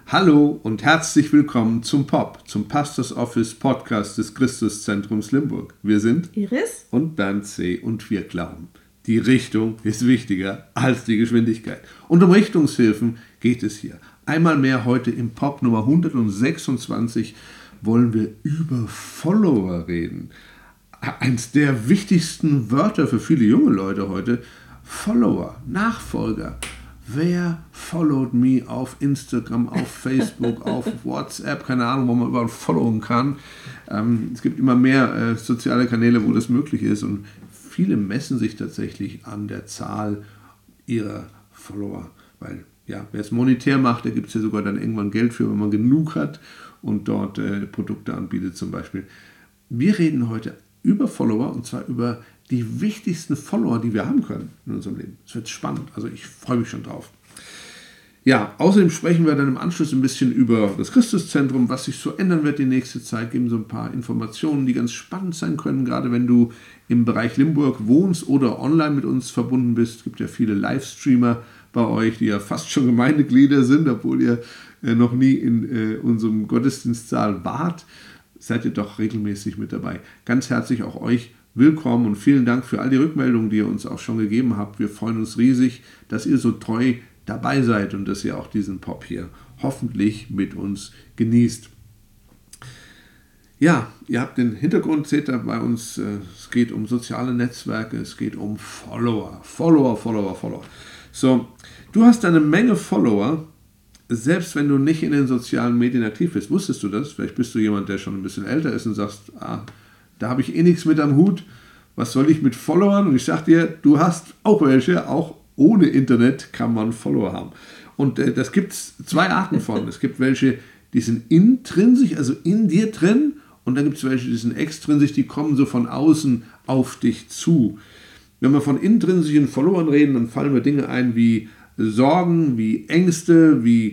Hallo und herzlich willkommen zum POP, zum Pastors Office Podcast des Christuszentrums Limburg. Wir sind Iris und Bernd C. und wir glauben, die Richtung ist wichtiger als die Geschwindigkeit. Und um Richtungshilfen geht es hier. Einmal mehr heute im POP Nummer 126 wollen wir über Follower reden. Eins der wichtigsten Wörter für viele junge Leute heute, Follower, Nachfolger. Wer followed me auf Instagram, auf Facebook, auf WhatsApp, keine Ahnung, wo man überall followen kann. Es gibt immer mehr soziale Kanäle, wo das möglich ist und viele messen sich tatsächlich an der Zahl ihrer Follower, weil ja, wer es monetär macht, da gibt es ja sogar dann irgendwann Geld für, wenn man genug hat und dort Produkte anbietet zum Beispiel. Wir reden heute über Follower und zwar über die wichtigsten Follower, die wir haben können in unserem Leben. Es wird spannend, also ich freue mich schon drauf. Ja, außerdem sprechen wir dann im Anschluss ein bisschen über das Christuszentrum, was sich so ändern wird die nächste Zeit, geben so ein paar Informationen, die ganz spannend sein können, gerade wenn du im Bereich Limburg wohnst oder online mit uns verbunden bist. Es gibt ja viele Livestreamer bei euch, die ja fast schon Gemeindeglieder sind, obwohl ihr noch nie in unserem Gottesdienstsaal wart. Seid ihr doch regelmäßig mit dabei. Ganz herzlich auch euch willkommen und vielen Dank für all die Rückmeldungen, die ihr uns auch schon gegeben habt. Wir freuen uns riesig, dass ihr so treu dabei seid und dass ihr auch diesen Pop hier hoffentlich mit uns genießt. Ja, ihr habt den Hintergrund, seht ihr bei uns, es geht um soziale Netzwerke, es geht um Follower. So, du hast eine Menge Follower, selbst wenn du nicht in den sozialen Medien aktiv bist. Wusstest du das? Vielleicht bist du jemand, der schon ein bisschen älter ist und sagst, da habe ich nichts mit am Hut. Was soll ich mit Followern? Und ich sage dir, du hast auch welche, auch ohne Internet kann man Follower haben. Und das gibt es zwei Arten von. Es gibt welche, die sind intrinsisch, also in dir drin. Und dann gibt es welche, die sind extrinsisch, die kommen so von außen auf dich zu. Wenn wir von intrinsischen Followern reden, dann fallen mir Dinge ein wie Sorgen, wie Ängste, wie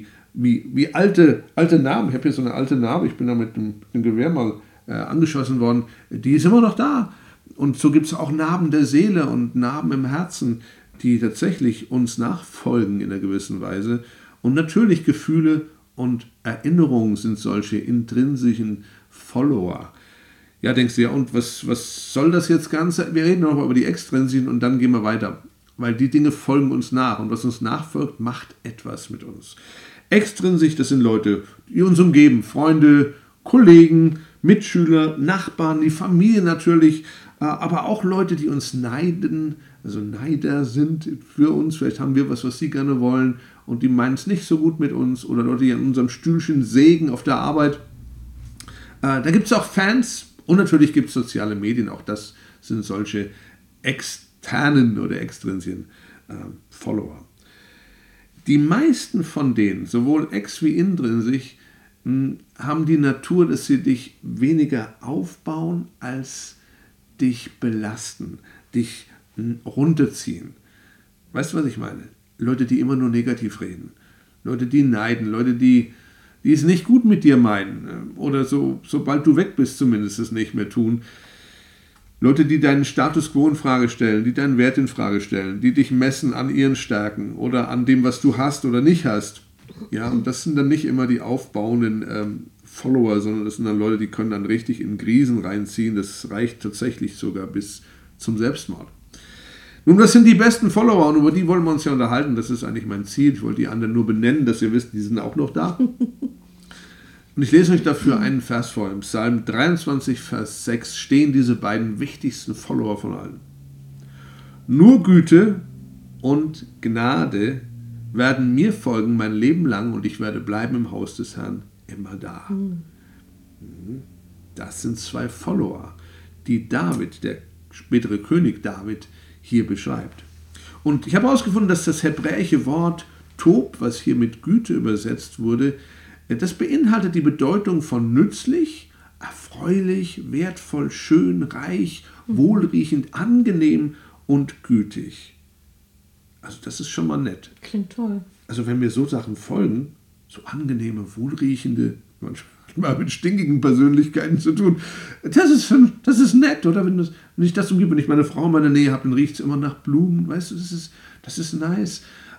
alte Narben. Ich habe hier so eine alte Narbe, ich bin da mit einem Gewehr mal angeschossen worden, die ist immer noch da. Und so gibt es auch Narben der Seele und Narben im Herzen, die tatsächlich uns nachfolgen in einer gewissen Weise. Und natürlich Gefühle und Erinnerungen sind solche intrinsischen Follower. Ja, denkst du, ja, und was soll das jetzt Ganze? Wir reden noch über die extrinsischen und dann gehen wir weiter. Weil die Dinge folgen uns nach und was uns nachfolgt, macht etwas mit uns. Extrinsisch, das sind Leute, die uns umgeben, Freunde, Kollegen, Mitschüler, Nachbarn, die Familie natürlich, aber auch Leute, die uns neiden, also Neider sind für uns, vielleicht haben wir was sie gerne wollen und die meinen es nicht so gut mit uns oder Leute, die an unserem Stühlchen sägen auf der Arbeit. Da gibt es auch Fans und natürlich gibt es soziale Medien, auch das sind solche externen oder extrinsischen Follower. Die meisten von denen, sowohl ex- wie intrinsisch, haben die Natur, dass sie dich weniger aufbauen, als dich belasten, dich runterziehen. Weißt du, was ich meine? Leute, die immer nur negativ reden. Leute, die neiden. Leute, die es nicht gut mit dir meinen. Oder sobald du weg bist, zumindest es nicht mehr tun. Leute, die deinen Status quo in Frage stellen, die deinen Wert in Frage stellen, die dich messen an ihren Stärken oder an dem, was du hast oder nicht hast. Ja, und das sind dann nicht immer die aufbauenden Follower, sondern das sind dann Leute, die können dann richtig in Krisen reinziehen. Das reicht tatsächlich sogar bis zum Selbstmord. Nun, das sind die besten Follower und über die wollen wir uns ja unterhalten. Das ist eigentlich mein Ziel. Ich wollte die anderen nur benennen, dass ihr wisst, die sind auch noch da. Und ich lese euch dafür einen Vers vor. Im Psalm 23, Vers 6 stehen diese beiden wichtigsten Follower von allen. Nur Güte und Gnade werden mir folgen mein Leben lang und ich werde bleiben im Haus des Herrn immer da. Das sind zwei Follower, die David, der spätere König David, hier beschreibt. Und ich habe herausgefunden, dass das hebräische Wort Tob, was hier mit Güte übersetzt wurde, das beinhaltet die Bedeutung von nützlich, erfreulich, wertvoll, schön, reich, wohlriechend, angenehm und gütig. Also das ist schon mal nett. Klingt toll. Also wenn mir so Sachen folgen, so angenehme, wohlriechende, manchmal mit stinkigen Persönlichkeiten zu tun, das ist nett, oder? Wenn ich das umgebe, wenn ich meine Frau in meiner Nähe habe, dann riecht es immer nach Blumen, weißt du, das ist nice.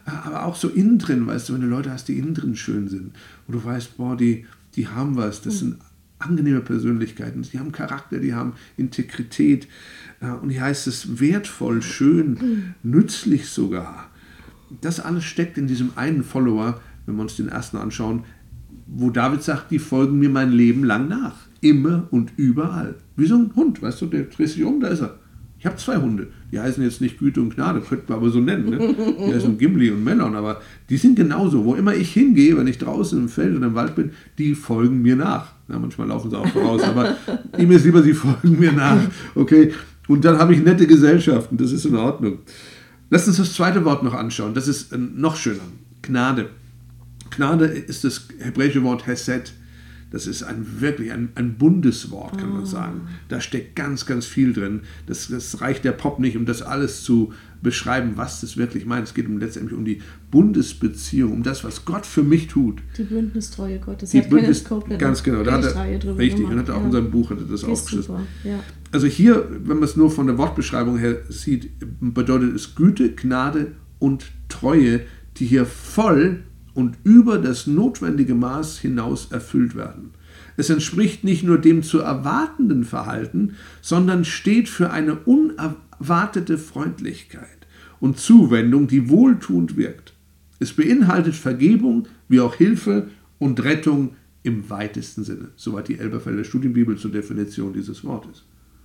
Aber auch so innen drin, weißt du, wenn du Leute hast, die innen drin schön sind, wo du weißt, boah, die haben was, das sind angenehme Persönlichkeiten, die haben Charakter, die haben Integrität. Und hier heißt es wertvoll, schön, nützlich sogar. Das alles steckt in diesem einen Follower, wenn wir uns den ersten anschauen, wo David sagt, die folgen mir mein Leben lang nach. Immer und überall. Wie so ein Hund, weißt du, der dreht sich um, da ist er. Ich habe 2 Hunde. Die heißen jetzt nicht Güte und Gnade, könnten wir aber so nennen. Ne? Die heißen Gimli und Melon, aber die sind genauso. Wo immer ich hingehe, wenn ich draußen im Feld oder im Wald bin, die folgen mir nach. Ja, manchmal laufen sie auch voraus, aber ihm ist lieber, sie folgen mir nach. Okay? Und dann habe ich nette Gesellschaften, das ist in Ordnung. Lass uns das zweite Wort noch anschauen, das ist noch schöner. Gnade. Gnade ist das hebräische Wort Hesed. Das ist wirklich ein Bundeswort, kann man sagen. Da steckt ganz, ganz viel drin. Das reicht der Pop nicht, um das alles zu beschreiben, was das wirklich meint. Es geht letztendlich um die Bundesbeziehung, um das, was Gott für mich tut. Die Bündnistreue Gottes. Die ganz genau. Da hat er, richtig, und hat er auch in seinem Buch das aufgeschlüsselt. Ja. Also hier, wenn man es nur von der Wortbeschreibung her sieht, bedeutet es Güte, Gnade und Treue, die hier voll und über das notwendige Maß hinaus erfüllt werden. Es entspricht nicht nur dem zu erwartenden Verhalten, sondern steht für eine unerwartete Freundlichkeit und Zuwendung, die wohltuend wirkt. Es beinhaltet Vergebung wie auch Hilfe und Rettung im weitesten Sinne. Soweit die Elberfelder Studienbibel zur Definition dieses Wortes.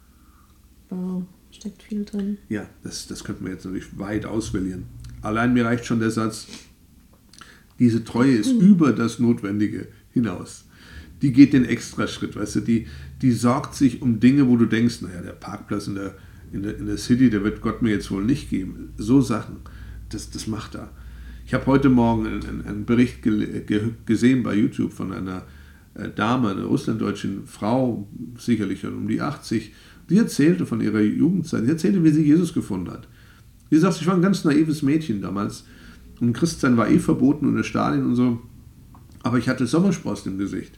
Wow, steckt viel drin. Ja, das könnten wir jetzt natürlich weit auswählen. Allein mir reicht schon der Satz, diese Treue ist über das Notwendige hinaus. Die geht den Extraschritt, weißt du, die sorgt sich um Dinge, wo du denkst, naja, der Parkplatz in der City, der wird Gott mir jetzt wohl nicht geben. So Sachen, das macht er. Ich habe heute Morgen einen Bericht gesehen bei YouTube von einer Dame, einer russlanddeutschen Frau, sicherlich um die 80, die erzählte von ihrer Jugendzeit, sie erzählte, wie sie Jesus gefunden hat. Sie sagt, ich war ein ganz naives Mädchen damals. Und Christsein war verboten und in Stalin und so. Aber ich hatte Sommersprossen im Gesicht.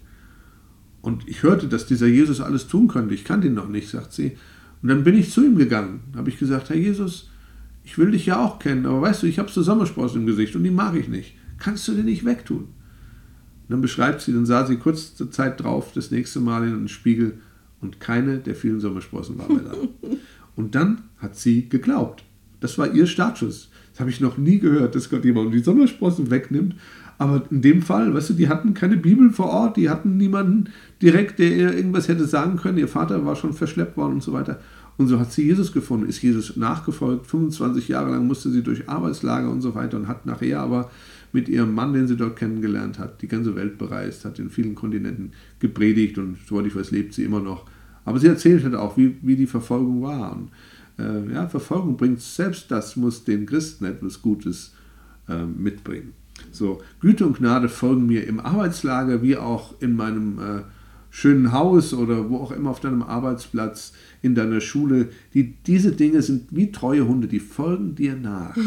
Und ich hörte, dass dieser Jesus alles tun könnte. Ich kannte ihn noch nicht, sagt sie. Und dann bin ich zu ihm gegangen. Da habe ich gesagt, Herr Jesus, ich will dich ja auch kennen, aber weißt du, ich habe so Sommersprossen im Gesicht und die mag ich nicht. Kannst du die nicht wegtun? Und dann beschreibt sie, dann sah sie kurz zur Zeit drauf, das nächste Mal in den Spiegel und keine der vielen Sommersprossen war mehr da. Und dann hat sie geglaubt. Das war ihr Startschuss. Das habe ich noch nie gehört, dass Gott jemand die Sommersprossen wegnimmt. Aber in dem Fall, weißt du, die hatten keine Bibel vor Ort, die hatten niemanden direkt, der ihr irgendwas hätte sagen können. Ihr Vater war schon verschleppt worden und so weiter. Und so hat sie Jesus gefunden, ist Jesus nachgefolgt. 25 Jahre lang musste sie durch Arbeitslager und so weiter und hat nachher aber mit ihrem Mann, den sie dort kennengelernt hat, die ganze Welt bereist, hat in vielen Kontinenten gepredigt und soweit ich weiß, lebt sie immer noch. Aber sie erzählt halt auch, wie die Verfolgung war. Und Verfolgung bringt, selbst das muss den Christen etwas Gutes mitbringen. So, Güte und Gnade folgen mir im Arbeitslager, wie auch in meinem schönen Haus oder wo auch immer auf deinem Arbeitsplatz, in deiner Schule. Diese Dinge sind wie treue Hunde, die folgen dir nach.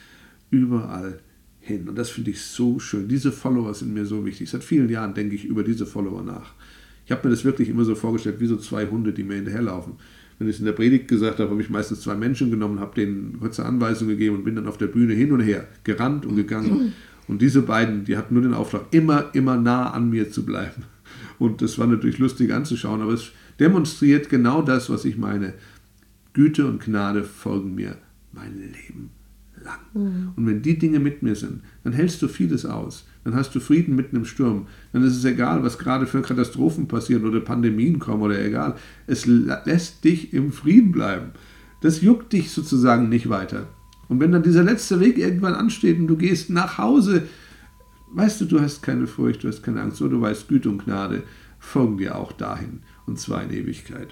Überall hin. Und das finde ich so schön. Diese Follower sind mir so wichtig. Seit vielen Jahren denke ich über diese Follower nach. Ich habe mir das wirklich immer so vorgestellt, wie so 2 Hunde, die mir hinterherlaufen. Wenn ich es in der Predigt gesagt habe, habe ich meistens 2 Menschen genommen, habe denen kurze Anweisungen gegeben und bin dann auf der Bühne hin und her gerannt und gegangen. Und diese beiden, die hatten nur den Auftrag, immer nah an mir zu bleiben. Und das war natürlich lustig anzuschauen, aber es demonstriert genau das, was ich meine. Güte und Gnade folgen mir mein Leben lang. Und wenn die Dinge mit mir sind, dann hältst du vieles aus. Dann hast du Frieden mitten im Sturm. Dann ist es egal, was gerade für Katastrophen passieren oder Pandemien kommen oder egal. Es lässt dich im Frieden bleiben. Das juckt dich sozusagen nicht weiter. Und wenn dann dieser letzte Weg irgendwann ansteht und du gehst nach Hause, weißt du, du hast keine Furcht, du hast keine Angst, du weißt, Güte und Gnade folgen dir auch dahin, und zwar in Ewigkeit.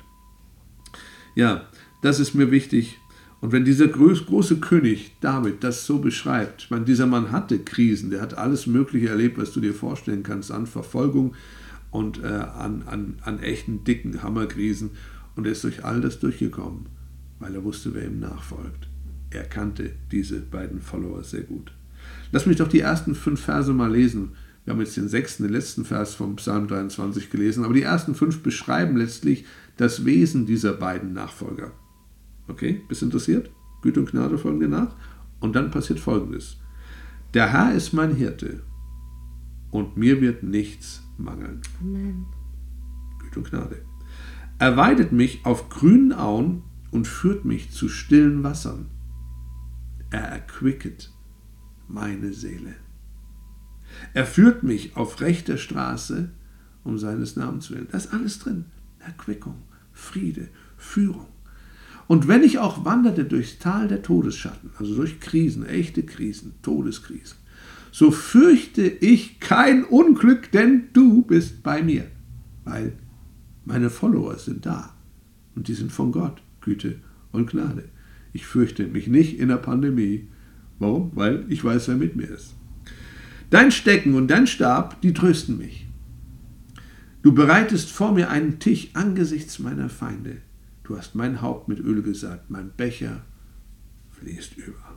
Ja, das ist mir wichtig. Und wenn dieser große König David das so beschreibt, ich meine, dieser Mann hatte Krisen, der hat alles Mögliche erlebt, was du dir vorstellen kannst, an Verfolgung und an echten, dicken Hammerkrisen. Und er ist durch all das durchgekommen, weil er wusste, wer ihm nachfolgt. Er kannte diese beiden Follower sehr gut. Lass mich doch die ersten 5 Verse mal lesen. Wir haben jetzt den letzten Vers vom Psalm 23 gelesen, aber die ersten 5 beschreiben letztlich das Wesen dieser beiden Nachfolger. Okay, bist du interessiert? Güte und Gnade folgen dir nach. Und dann passiert Folgendes. Der Herr ist mein Hirte und mir wird nichts mangeln. Amen. Güte und Gnade. Er weidet mich auf grünen Auen und führt mich zu stillen Wassern. Er erquicket meine Seele. Er führt mich auf rechter Straße um seines Namens willen. Da ist alles drin. Erquickung, Friede, Führung. Und wenn ich auch wanderte durchs Tal der Todesschatten, also durch Krisen, echte Krisen, Todeskrisen, so fürchte ich kein Unglück, denn du bist bei mir. Weil meine Follower sind da. Und die sind von Gott, Güte und Gnade. Ich fürchte mich nicht in der Pandemie. Warum? Weil ich weiß, wer mit mir ist. Dein Stecken und dein Stab, die trösten mich. Du bereitest vor mir einen Tisch angesichts meiner Feinde. Du hast mein Haupt mit Öl gesalbt, mein Becher fließt über.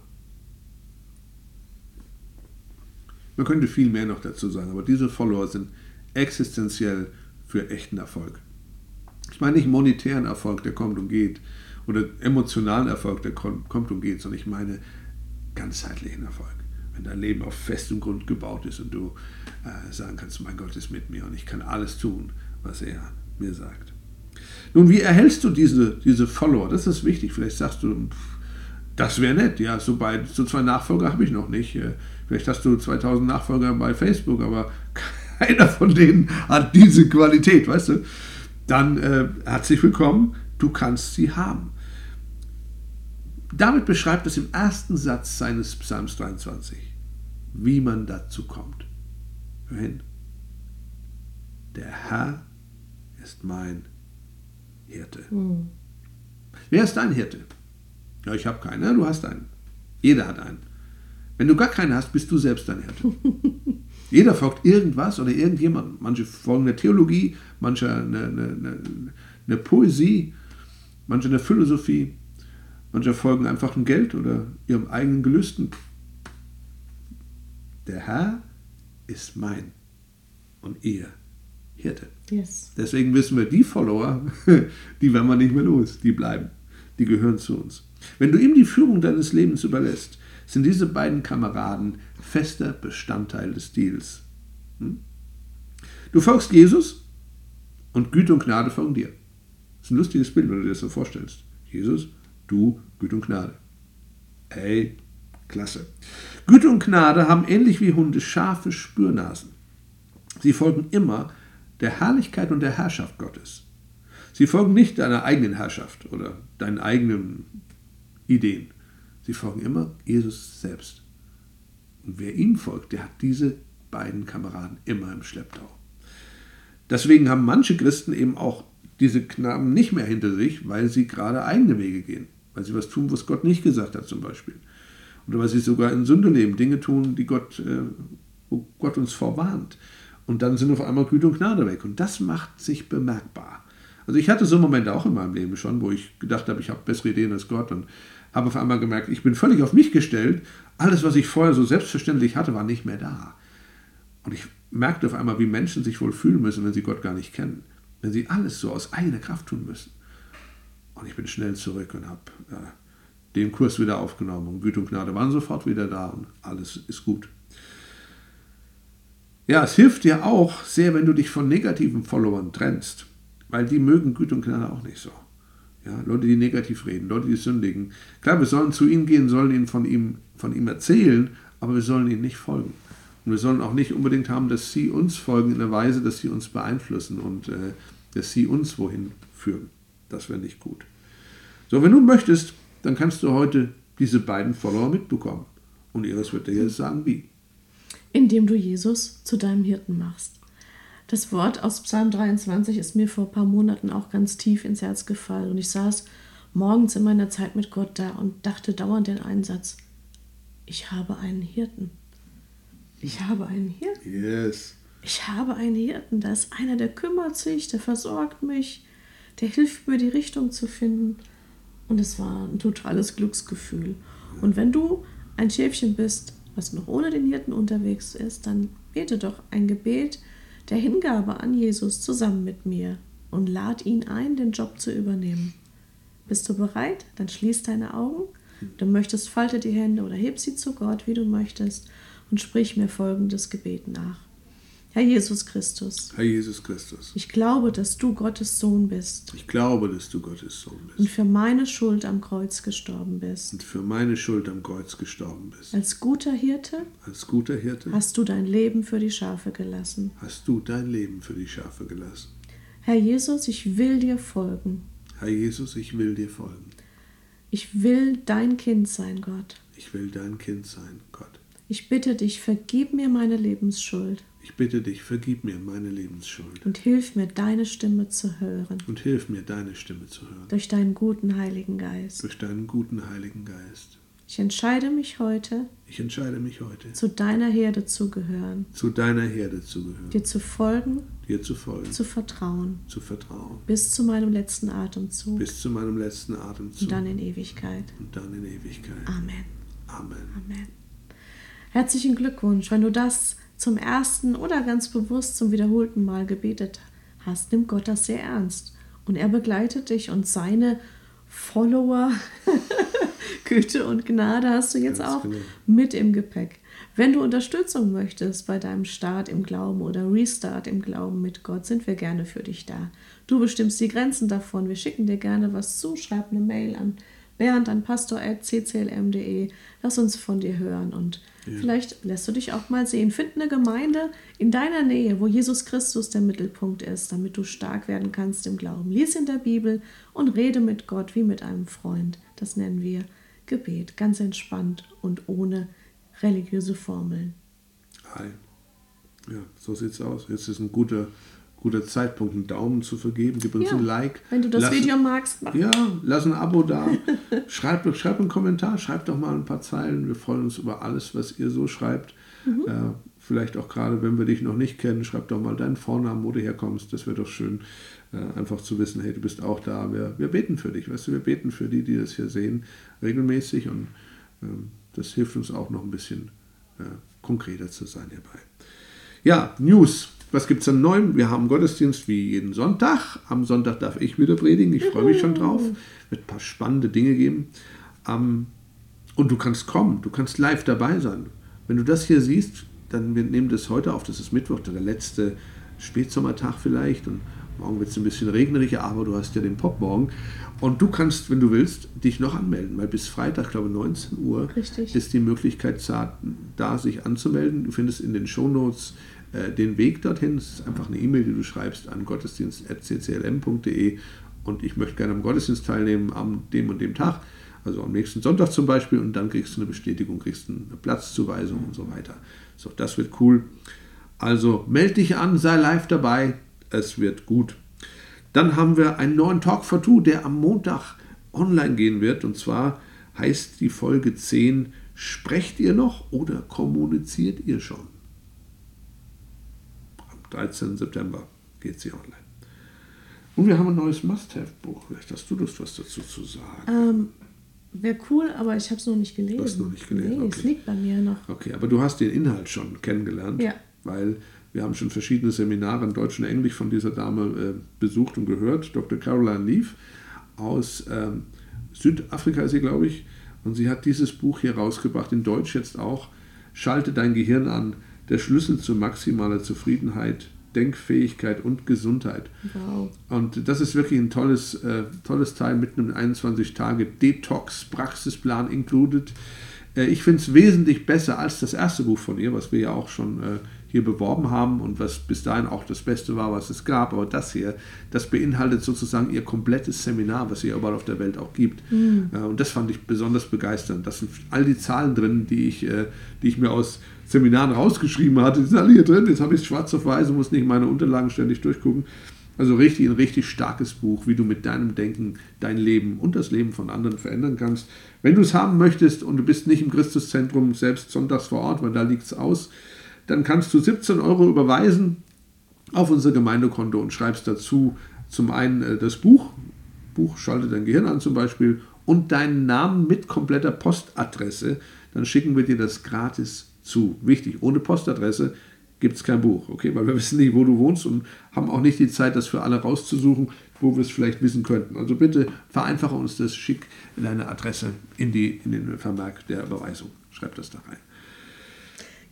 Man könnte viel mehr noch dazu sagen, aber diese Follower sind existenziell für echten Erfolg. Ich meine nicht monetären Erfolg, der kommt und geht, oder emotionalen Erfolg, der kommt und geht, sondern ich meine ganzheitlichen Erfolg. Wenn dein Leben auf festem Grund gebaut ist und du sagen kannst, mein Gott ist mit mir und ich kann alles tun, was er mir sagt. Nun, wie erhältst du diese Follower? Das ist wichtig. Vielleicht sagst du, das wäre nett. Ja, so 2 Nachfolger habe ich noch nicht. Vielleicht hast du 2000 Nachfolger bei Facebook, aber keiner von denen hat diese Qualität, weißt du? Dann herzlich willkommen, du kannst sie haben. Damit beschreibt es im ersten Satz seines Psalms 23, wie man dazu kommt. Hör hin. Der Herr ist mein Hirte. Wer ist dein Hirte? Ja, ich habe keinen. Ja, du hast einen. Jeder hat einen. Wenn du gar keinen hast, bist du selbst dein Hirte. Jeder folgt irgendwas oder irgendjemand. Manche folgen der Theologie, manche eine Poesie, manche eine Philosophie, manche folgen einfach dem Geld oder ihrem eigenen Gelüsten. Der Herr ist mein und ihr Hirte. Yes. Deswegen wissen wir, die Follower, die werden wir nicht mehr los, die bleiben, die gehören zu uns. Wenn du ihm die Führung deines Lebens überlässt, sind diese beiden Kameraden fester Bestandteil des Deals. Du folgst Jesus und Güte und Gnade folgen dir. Das ist ein lustiges Bild, wenn du dir das so vorstellst. Jesus, du, Güte und Gnade. Ey, klasse. Güte und Gnade haben ähnlich wie Hunde scharfe Spürnasen. Sie folgen immer der Herrlichkeit und der Herrschaft Gottes. Sie folgen nicht deiner eigenen Herrschaft oder deinen eigenen Ideen. Sie folgen immer Jesus selbst. Und wer ihm folgt, der hat diese beiden Kameraden immer im Schlepptau. Deswegen haben manche Christen eben auch diese Knaben nicht mehr hinter sich, weil sie gerade eigene Wege gehen. Weil sie was tun, was Gott nicht gesagt hat zum Beispiel. Oder weil sie sogar in Sünde leben, Dinge tun, wo Gott uns vorwarnt. Und dann sind auf einmal Güte und Gnade weg. Und das macht sich bemerkbar. Also ich hatte so Momente auch in meinem Leben schon, wo ich gedacht habe, ich habe bessere Ideen als Gott und habe auf einmal gemerkt, ich bin völlig auf mich gestellt. Alles, was ich vorher so selbstverständlich hatte, war nicht mehr da. Und ich merkte auf einmal, wie Menschen sich wohl fühlen müssen, wenn sie Gott gar nicht kennen. Wenn sie alles so aus eigener Kraft tun müssen. Und ich bin schnell zurück und habe den Kurs wieder aufgenommen. Und Güte und Gnade waren sofort wieder da und alles ist gut. Ja, es hilft dir auch sehr, wenn du dich von negativen Followern trennst. Weil die mögen Güte und Gnade auch nicht so. Ja, Leute, die negativ reden, Leute, die sündigen. Klar, wir sollen zu ihnen gehen, sollen ihnen von ihm erzählen, aber wir sollen ihnen nicht folgen. Und wir sollen auch nicht unbedingt haben, dass sie uns folgen in der Weise, dass sie uns beeinflussen und dass sie uns wohin führen. Das wäre nicht gut. So, wenn du möchtest, dann kannst du heute diese beiden Follower mitbekommen. Und Iris wird dir jetzt sagen, wie. Indem du Jesus zu deinem Hirten machst. Das Wort aus Psalm 23 ist mir vor ein paar Monaten auch ganz tief ins Herz gefallen. Und ich saß morgens in meiner Zeit mit Gott da und dachte dauernd den einen Satz: Ich habe einen Hirten. Ich habe einen Hirten. Yes. Ich habe einen Hirten. Da ist einer, der kümmert sich, der versorgt mich, der hilft mir, die Richtung zu finden. Und es war ein totales Glücksgefühl. Und wenn du ein Schäfchen bist, was noch ohne den Hirten unterwegs ist, dann bete doch ein Gebet der Hingabe an Jesus zusammen mit mir und lad ihn ein, den Job zu übernehmen. Bist du bereit? Dann schließ deine Augen. Du möchtest, falte die Hände oder heb sie zu Gott, wie du möchtest. Und und sprich mir folgendes Gebet nach. Herr Jesus Christus, Herr Jesus Christus, ich glaube, dass du Gottes Sohn bist ich glaube, dass du Gottes Sohn und bist für meine Schuld am Kreuz gestorben bist. und für meine Schuld am Kreuz gestorben bist. Als guter Hirte Als guter Hirte hast du dein Leben für die Schafe gelassen. hast du dein Leben für die Schafe gelassen. Herr Jesus, ich will dir folgen. Herr Jesus, ich will dir folgen. Ich will dein Kind sein, Gott. Ich will dein Kind sein, Gott. Ich bitte dich, vergib mir meine Lebensschuld Ich bitte dich, vergib mir meine Lebensschuld und hilf mir, deine Stimme zu hören. und hilf mir, deine Stimme zu hören. Durch deinen guten Heiligen Geist. Durch deinen guten Heiligen Geist. Ich entscheide mich heute, Ich entscheide mich heute, zu deiner Herde zu gehören, zu deiner Herde zu gehören, dir zu folgen, dir zu folgen, zu vertrauen, zu vertrauen, bis zu meinem letzten Atemzug bis zu meinem letzten Atemzug und dann in Ewigkeit. und dann in Ewigkeit. Amen. Amen. Amen. Herzlichen Glückwunsch, wenn du das zum ersten oder ganz bewusst zum wiederholten Mal gebetet hast, nimmt Gott das sehr ernst. Und er begleitet dich und seine Follower, Güte und Gnade hast du jetzt Ganz auch genau. mit im Gepäck. Wenn du Unterstützung möchtest bei deinem Start im Glauben oder Restart im Glauben mit Gott, sind wir gerne für dich da. Du bestimmst die Grenzen davon. Wir schicken dir gerne was zu. Schreib eine Mail an bernd@pastor@cclm.de. Lass uns von dir hören und vielleicht lässt du dich auch mal sehen. Find eine Gemeinde in deiner Nähe, wo Jesus Christus der Mittelpunkt ist, damit du stark werden kannst im Glauben. Lies in der Bibel und rede mit Gott wie mit einem Freund. Das nennen wir Gebet. Ganz entspannt und ohne religiöse Formeln. Hi. Ja, so sieht's aus. Jetzt ist ein guter Zeitpunkt, einen Daumen zu vergeben. Gib uns Ja, ein Like. Wenn du das Video magst, mach. Ja, lass ein Abo da. Schreib einen Kommentar, schreibt doch mal ein paar Zeilen. Wir freuen uns über alles, was ihr so schreibt. Vielleicht auch gerade, wenn wir dich noch nicht kennen, schreib doch mal deinen Vornamen, wo du herkommst. Das wäre doch schön, einfach zu wissen, hey, du bist auch da. Wir beten für dich, weißt du, wir beten für die, die das hier sehen, regelmäßig. Und das hilft uns auch noch ein bisschen konkreter zu sein hierbei. Ja, News. Was gibt es an Neuem? Wir haben Gottesdienst wie jeden Sonntag. Am Sonntag darf ich wieder predigen. Ich freue mich schon drauf. Wird ein paar spannende Dinge geben. Und du kannst kommen. Du kannst live dabei sein. Wenn du das hier siehst, dann wir nehmen das heute auf. Das ist Mittwoch, der letzte Spätsommertag vielleicht. Und morgen wird es ein bisschen regneriger, aber du hast ja den Popmorgen. Und du kannst, wenn du willst, dich noch anmelden. Weil bis Freitag, glaube ich, 19 Uhr Richtig. ist die Möglichkeit da, sich anzumelden. Du findest in den Shownotes den Weg dorthin. Es ist einfach eine E-Mail, die du schreibst an gottesdienst@cclm.de und ich möchte gerne am Gottesdienst teilnehmen am dem und dem Tag, also am nächsten Sonntag zum Beispiel, und dann kriegst du eine Bestätigung, kriegst eine Platzzuweisung und so weiter. So, das wird cool. Also melde dich an, sei live dabei, es wird gut. Dann haben wir einen neuen Talk for Two, der am Montag online gehen wird, und zwar heißt die Folge 10, sprecht ihr noch oder kommuniziert ihr schon? 13. September geht sie online. Und wir haben ein neues Must-Have-Buch. Vielleicht hast du Lust, was dazu zu sagen. Wäre cool, aber ich habe es noch nicht gelesen. Du hast noch nicht gelesen, Nee, okay. es liegt bei mir noch. Okay, aber du hast den Inhalt schon kennengelernt, Ja. weil wir haben schon verschiedene Seminare in Deutsch und Englisch von dieser Dame besucht und gehört. Dr. Caroline Leaf aus Südafrika ist sie, glaube ich. Und sie hat dieses Buch hier rausgebracht, in Deutsch jetzt auch. Schalte dein Gehirn an. Der Schlüssel zu maximaler Zufriedenheit, Denkfähigkeit und Gesundheit. Wow. Und das ist wirklich ein tolles Teil mit einem 21-Tage-Detox-Praxisplan included. Ich finde es wesentlich besser als das erste Buch von ihr, was wir ja auch schon hier beworben haben und was bis dahin auch das Beste war, was es gab. Aber das hier, das beinhaltet sozusagen ihr komplettes Seminar, was sie überall auf der Welt auch gibt. Und das fand ich besonders begeisternd. Das sind all die Zahlen drin, die ich mir aus Seminaren rausgeschrieben hatte. Die sind alle hier drin. Jetzt habe ich es schwarz auf weiß und muss nicht meine Unterlagen ständig durchgucken. Also ein richtig starkes Buch, wie du mit deinem Denken dein Leben und das Leben von anderen verändern kannst. Wenn du es haben möchtest und du bist nicht im Christuszentrum, selbst sonntags vor Ort, weil da liegt es aus, dann kannst du 17 € überweisen auf unser Gemeindekonto und schreibst dazu zum einen das Buch Schalte dein Gehirn an zum Beispiel, und deinen Namen mit kompletter Postadresse. Dann schicken wir dir das gratis zu. Wichtig, ohne Postadresse gibt es kein Buch, okay? Weil wir wissen nicht, wo du wohnst und haben auch nicht die Zeit, das für alle rauszusuchen, wo wir es vielleicht wissen könnten. Also bitte vereinfache uns das, schick deine Adresse in den Vermerk der Überweisung. Schreib das da rein.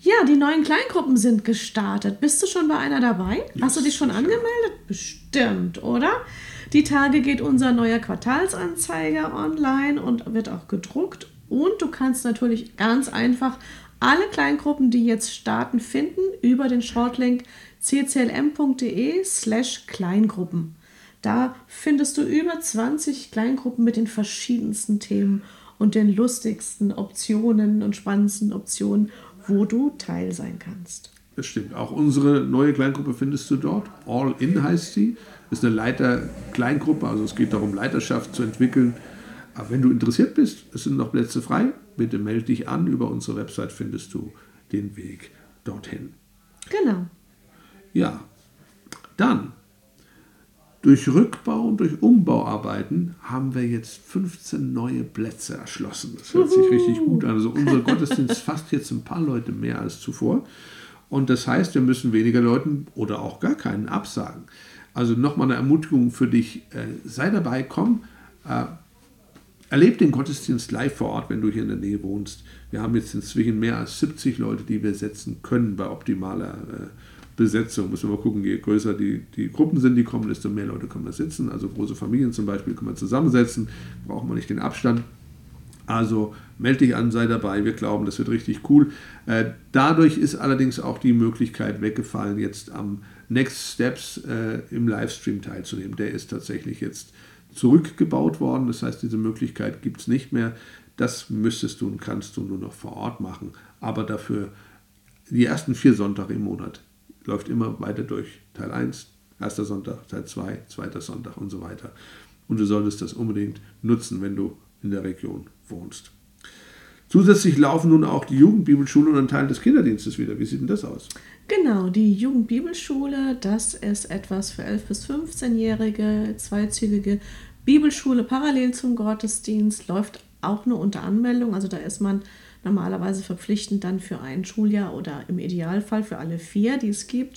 Ja, die neuen Kleingruppen sind gestartet. Bist du schon bei einer dabei? Ja, Hast du dich schon sicher. angemeldet? Bestimmt, oder? Die Tage geht unser neuer Quartalsanzeiger online und wird auch gedruckt. Und du kannst natürlich ganz einfach alle Kleingruppen, die jetzt starten, finden über den Shortlink cclm.de/Kleingruppen. Da findest du über 20 Kleingruppen mit den verschiedensten Themen und den lustigsten Optionen und spannendsten Optionen, wo du Teil sein kannst. Das stimmt. Auch unsere neue Kleingruppe findest du dort. All In heißt sie. Ist eine Leiter-Kleingruppe, also es geht darum, Leiterschaft zu entwickeln. Aber wenn du interessiert bist, es sind noch Plätze frei, bitte melde dich an. Über unsere Website findest du den Weg dorthin. Genau. Ja, dann, durch Rückbau und durch Umbauarbeiten haben wir jetzt 15 neue Plätze erschlossen. Das hört sich richtig gut an. Also unser Gottesdienst fasst jetzt ein paar Leute mehr als zuvor. Und das heißt, wir müssen weniger Leuten oder auch gar keinen absagen. Also nochmal eine Ermutigung für dich. Sei dabei, komm, erleb den Gottesdienst live vor Ort, wenn du hier in der Nähe wohnst. Wir haben jetzt inzwischen mehr als 70 Leute, die wir setzen können bei optimaler Besetzung. Müssen wir mal gucken, je größer die Gruppen sind, die kommen, desto mehr Leute können wir sitzen. Also große Familien zum Beispiel können wir zusammensetzen, brauchen wir nicht den Abstand. Also melde dich an, sei dabei, wir glauben, das wird richtig cool. Dadurch ist allerdings auch die Möglichkeit weggefallen, jetzt am Next Steps im Livestream teilzunehmen. Der ist tatsächlich jetzt zurückgebaut worden, das heißt, diese Möglichkeit gibt es nicht mehr. Das müsstest du und kannst du nur noch vor Ort machen. Aber dafür die ersten 4 Sonntage im Monat läuft immer weiter durch. Teil 1, erster Sonntag, Teil 2, zweiter Sonntag und so weiter. Und du solltest das unbedingt nutzen, wenn du in der Region wohnst. Zusätzlich laufen nun auch die Jugendbibelschule und ein Teil des Kinderdienstes wieder. Wie sieht denn das aus? Genau, die Jugendbibelschule, das ist etwas für 11- bis 15-Jährige, zweizügige Bibelschule parallel zum Gottesdienst, läuft auch nur unter Anmeldung, also da ist man normalerweise verpflichtend dann für ein Schuljahr oder im Idealfall für alle 4, die es gibt,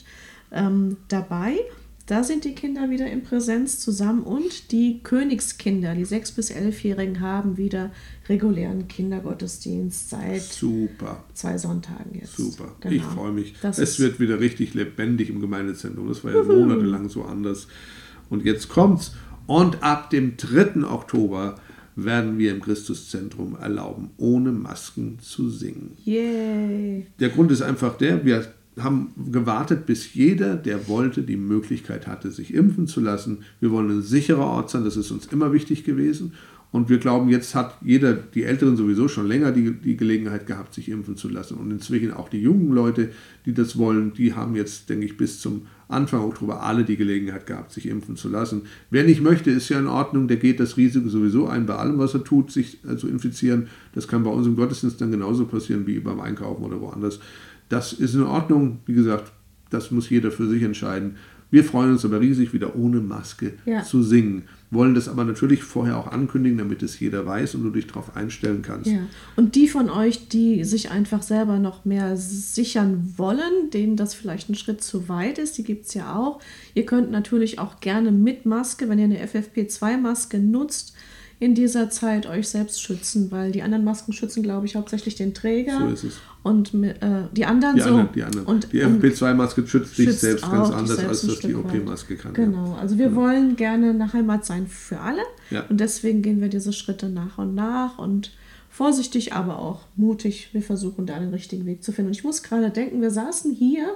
dabei. Da sind die Kinder wieder in Präsenz zusammen und die Königskinder, die 6- bis 11-Jährigen, haben wieder regulären Kindergottesdienst seit Super. 2 Sonntagen jetzt. Super, Genau. Ich freue mich. Das Es wird wieder richtig lebendig im Gemeindezentrum. Das war ja monatelang so anders. Und jetzt kommt's. Und ab dem 3. Oktober werden wir im Christuszentrum erlauben, ohne Masken zu singen. Yay! Der Grund ist einfach der, wir haben gewartet, bis jeder, der wollte, die Möglichkeit hatte, sich impfen zu lassen. Wir wollen ein sicherer Ort sein, das ist uns immer wichtig gewesen. Und wir glauben, jetzt hat jeder, die Älteren sowieso schon länger die Gelegenheit gehabt, sich impfen zu lassen. Und inzwischen auch die jungen Leute, die das wollen, die haben jetzt, denke ich, bis zum Anfang Oktober alle die Gelegenheit gehabt, sich impfen zu lassen. Wer nicht möchte, ist ja in Ordnung, der geht das Risiko sowieso ein, bei allem, was er tut, sich zu infizieren. Das kann bei uns im Gottesdienst dann genauso passieren wie beim Einkaufen oder woanders. Das ist in Ordnung, wie gesagt, das muss jeder für sich entscheiden. Wir freuen uns aber riesig, wieder ohne Maske zu singen. Wollen das aber natürlich vorher auch ankündigen, damit es jeder weiß und du dich darauf einstellen kannst. Ja. Und die von euch, die sich einfach selber noch mehr sichern wollen, denen das vielleicht ein Schritt zu weit ist, die gibt es ja auch. Ihr könnt natürlich auch gerne mit Maske, wenn ihr eine FFP2-Maske nutzt, in dieser Zeit euch selbst schützen, weil die anderen Masken schützen, glaube ich, hauptsächlich den Träger. So ist es. Und die anderen Die anderen. Und die FFP2-Maske schützt dich selbst ganz anders, als das die OP-Maske kann. Genau, also wir wollen gerne eine Heimat sein für alle. Ja. Und deswegen gehen wir diese Schritte nach und nach und vorsichtig, aber auch mutig. Wir versuchen da den richtigen Weg zu finden. Und ich muss gerade denken, wir saßen hier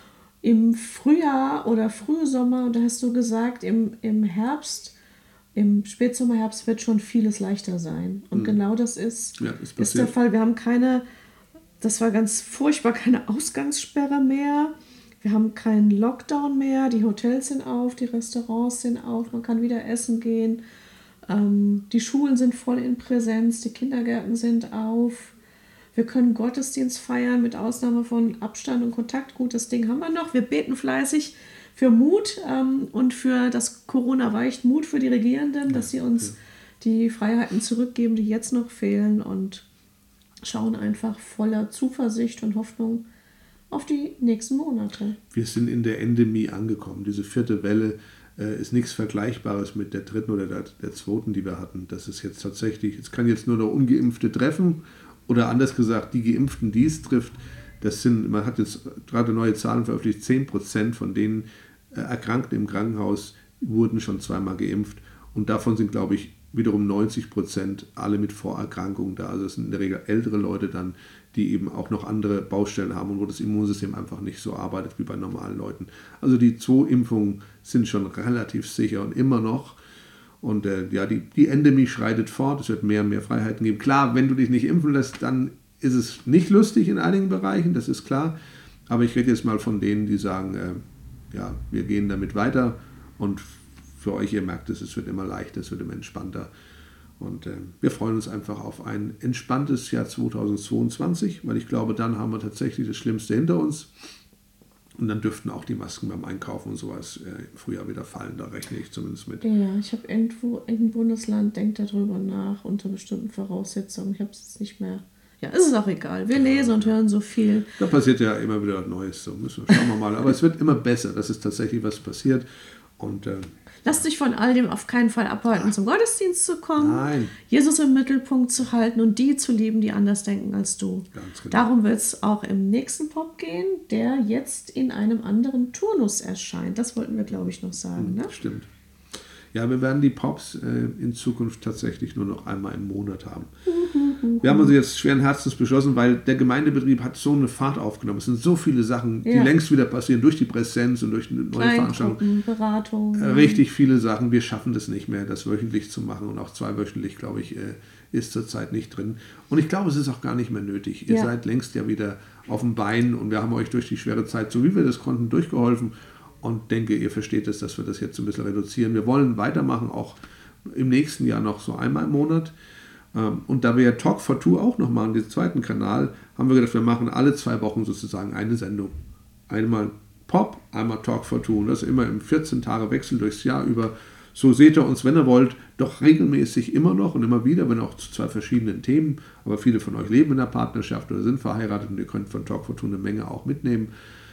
im Frühjahr oder Frühsommer und da hast du gesagt, im Herbst, im Spätsommer, Herbst wird schon vieles leichter sein. Und genau das ist der Fall. Wir haben das war ganz furchtbar, keine Ausgangssperre mehr. Wir haben keinen Lockdown mehr. Die Hotels sind auf, die Restaurants sind auf, man kann wieder essen gehen. Die Schulen sind voll in Präsenz, die Kindergärten sind auf. Wir können Gottesdienst feiern mit Ausnahme von Abstand und Kontakt. Gut, das Ding haben wir noch. Wir beten fleißig für Mut und für das Corona weicht Mut für die Regierenden, dass sie uns die Freiheiten zurückgeben, die jetzt noch fehlen, und schauen einfach voller Zuversicht und Hoffnung auf die nächsten Monate. Wir sind in der Endemie angekommen. Diese 4. Welle ist nichts Vergleichbares mit der 3. oder der 2., die wir hatten. Das ist jetzt tatsächlich, es kann jetzt nur noch Ungeimpfte treffen oder anders gesagt, die Geimpften, die es trifft, Man hat jetzt gerade neue Zahlen veröffentlicht, 10% von den Erkrankten im Krankenhaus wurden schon zweimal geimpft. Und davon sind, glaube ich, wiederum 90% alle mit Vorerkrankungen da. Also das sind in der Regel ältere Leute dann, die eben auch noch andere Baustellen haben und wo das Immunsystem einfach nicht so arbeitet wie bei normalen Leuten. Also die 2 Impfungen sind schon relativ sicher und immer noch. Und die Endemie schreitet fort, es wird mehr und mehr Freiheiten geben. Klar, wenn du dich nicht impfen lässt, dann ist es nicht lustig in einigen Bereichen, das ist klar. Aber ich rede jetzt mal von denen, die sagen, wir gehen damit weiter und für euch, ihr merkt es, es wird immer leichter, es wird immer entspannter. Und wir freuen uns einfach auf ein entspanntes Jahr 2022, weil ich glaube, dann haben wir tatsächlich das Schlimmste hinter uns. Und dann dürften auch die Masken beim Einkaufen und sowas im Frühjahr wieder fallen. Da rechne ich zumindest mit. Ja, ich habe irgendwo, ein Bundesland denkt darüber nach, unter bestimmten Voraussetzungen. Ich habe es jetzt nicht mehr. Ja, ist es auch egal. Wir lesen und hören so viel. Da passiert ja immer wieder was Neues. So schauen wir mal. Aber es wird immer besser, dass es tatsächlich was passiert. Und lass dich von all dem auf keinen Fall abhalten, zum Gottesdienst zu kommen, Nein. Jesus im Mittelpunkt zu halten und die zu lieben, die anders denken als du. Ganz genau. Darum wird es auch im nächsten Pop gehen, der jetzt in einem anderen Turnus erscheint. Das wollten wir, glaube ich, noch sagen. Ne? Stimmt. Ja, wir werden die Pops in Zukunft tatsächlich nur noch einmal im Monat haben. Wir haben also jetzt schweren Herzens beschlossen, weil der Gemeindebetrieb hat so eine Fahrt aufgenommen. Es sind so viele Sachen, die längst wieder passieren, durch die Präsenz und durch neue Veranstaltungen. Beratung. Richtig viele Sachen. Wir schaffen das nicht mehr, das wöchentlich zu machen. Und auch 2-wöchentlich, glaube ich, ist zurzeit nicht drin. Und ich glaube, es ist auch gar nicht mehr nötig. Ihr seid längst ja wieder auf dem Bein und wir haben euch durch die schwere Zeit, so wie wir das konnten, durchgeholfen. Und denke, ihr versteht es, dass wir das jetzt ein bisschen reduzieren. Wir wollen weitermachen, auch im nächsten Jahr noch so einmal im Monat. Und da wir ja Talk for Two auch noch machen, den zweiten Kanal, haben wir gedacht, wir machen alle 2 Wochen sozusagen eine Sendung. Einmal Pop, einmal Talk for Two. Und das immer im 14-Tage-Wechsel durchs Jahr über. So seht ihr uns, wenn ihr wollt, doch regelmäßig immer noch und immer wieder, wenn auch zu 2 verschiedenen Themen. Aber viele von euch leben in der Partnerschaft oder sind verheiratet und ihr könnt von Talk for Two eine Menge auch mitnehmen.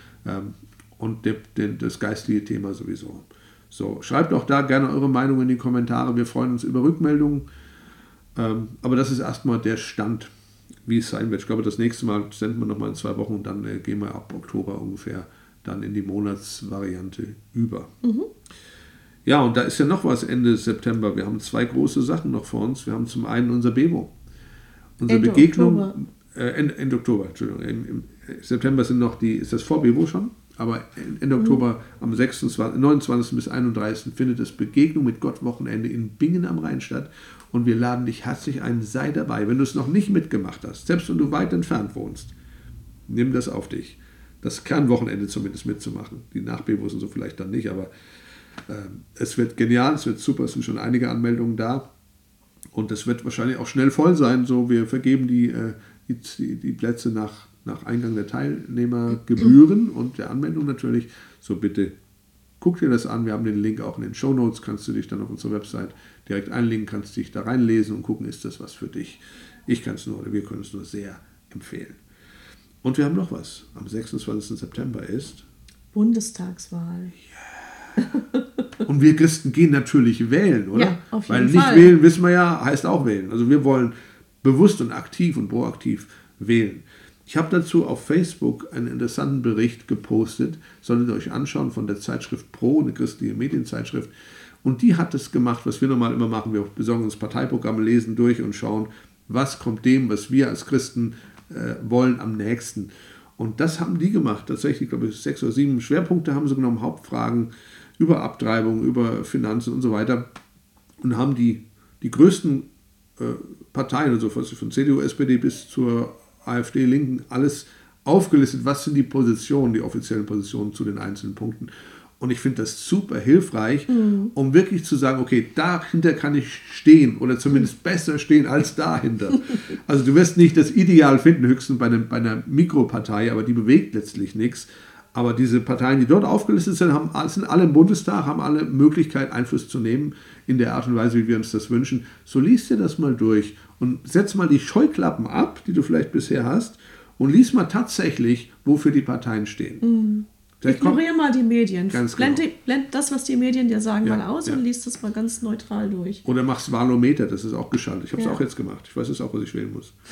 Und das geistliche Thema sowieso. So, schreibt auch da gerne eure Meinung in die Kommentare. Wir freuen uns über Rückmeldungen. Aber das ist erstmal der Stand, wie es sein wird. Ich glaube, das nächste Mal senden wir nochmal in 2 Wochen und dann gehen wir ab Oktober ungefähr dann in die Monatsvariante über. Ja, und da ist ja noch was Ende September. Wir haben 2 große Sachen noch vor uns. Wir haben zum einen unser Bevo. Unsere Begegnung. Ende Oktober, Entschuldigung. Im September ist das vor Bevo schon. Aber Ende Oktober am 29. bis 31. findet das Begegnung mit Gott Wochenende in Bingen am Rhein statt. Und wir laden dich herzlich ein, sei dabei. Wenn du es noch nicht mitgemacht hast, selbst wenn du weit entfernt wohnst, nimm das auf dich. Das Kernwochenende zumindest mitzumachen. Die Nachbewussten und so vielleicht dann nicht, aber es wird genial, es wird super, es sind schon einige Anmeldungen da. Und es wird wahrscheinlich auch schnell voll sein. So, wir vergeben die Plätze nach Eingang der Teilnehmergebühren und der Anmeldung natürlich. So bitte guck dir das an. Wir haben den Link auch in den Shownotes. Kannst du dich dann auf unserer Website direkt einlegen, kannst dich da reinlesen und gucken, ist das was für dich. Wir können es nur sehr empfehlen. Und wir haben noch was. Am 26. September ist Bundestagswahl. Und wir Christen gehen natürlich wählen, oder? Ja, auf jeden Weil nicht Fall. wählen, wissen wir ja, heißt auch wählen. Also wir wollen bewusst und aktiv und proaktiv wählen. Ich habe dazu auf Facebook einen interessanten Bericht gepostet, solltet ihr euch anschauen, von der Zeitschrift Pro, eine christliche Medienzeitschrift. Und die hat es gemacht, was wir normal immer machen. Wir besorgen uns Parteiprogramme, lesen durch und schauen, was kommt dem, was wir als Christen wollen, am nächsten. Und das haben die gemacht. Tatsächlich, glaube ich, 6 oder 7 Schwerpunkte haben sie genommen, Hauptfragen über Abtreibung, über Finanzen und so weiter. Und haben die größten Parteien, also von CDU, SPD bis zur AfD, Linken, alles aufgelistet, was sind die Positionen, die offiziellen Positionen zu den einzelnen Punkten. Und ich finde das super hilfreich, um wirklich zu sagen, okay, dahinter kann ich stehen oder zumindest besser stehen als dahinter. Also du wirst nicht das Ideal finden, höchstens bei einer Mikropartei, aber die bewegt letztlich nichts. Aber diese Parteien, die dort aufgelistet sind, sind alle im Bundestag, haben alle Möglichkeit, Einfluss zu nehmen in der Art und Weise, wie wir uns das wünschen. So lies dir das mal durch und setz mal die Scheuklappen ab, die du vielleicht bisher hast, und lies mal tatsächlich, wofür die Parteien stehen. Ignoriere mal die Medien. Ganz Blend genau. das, was die Medien dir sagen, mal aus und liest das mal ganz neutral durch. Oder machst Valometer, das ist auch geschaltet. Ich habe es auch jetzt gemacht. Ich weiß jetzt auch, was ich wählen muss.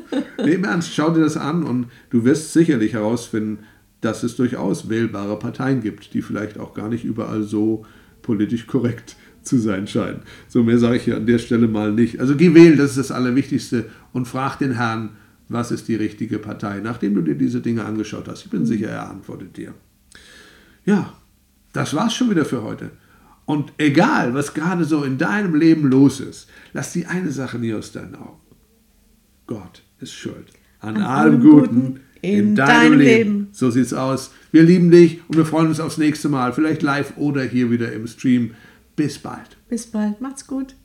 Nee, im Ernst, schau dir das an und du wirst sicherlich herausfinden, dass es durchaus wählbare Parteien gibt, die vielleicht auch gar nicht überall so politisch korrekt zu sein scheinen. So mehr sage ich hier an der Stelle mal nicht. Also geh wählen, das ist das Allerwichtigste und frag den Herrn, was ist die richtige Partei, nachdem du dir diese Dinge angeschaut hast. Ich bin sicher, er antwortet dir. Ja, das war's schon wieder für heute. Und egal, was gerade so in deinem Leben los ist, lass die eine Sache nie aus deinen Augen. Gott ist schuld an allem Guten in deinem Leben. So sieht's aus. Wir lieben dich und wir freuen uns aufs nächste Mal. Vielleicht live oder hier wieder im Stream. Bis bald. Bis bald. Macht's gut.